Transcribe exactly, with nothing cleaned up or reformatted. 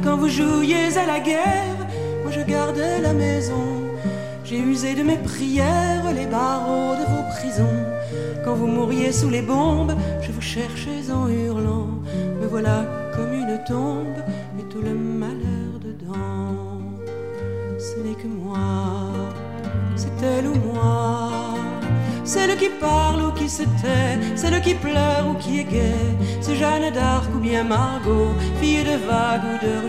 quand vous jouiez à la guerre, moi je gardais la maison. J'ai usé de mes prières les barreaux de vos prisons. Quand vous mouriez sous les bombes, je vous cherchais en hurlant. Me voilà comme une tombe et tout le malheur dedans. Ce n'est que moi, c'est elle ou moi. Celle qui parle ou qui se tait, celle qui pleure ou qui est gaie. C'est Jeanne d'Arc ou bien Margot, fille de vague ou de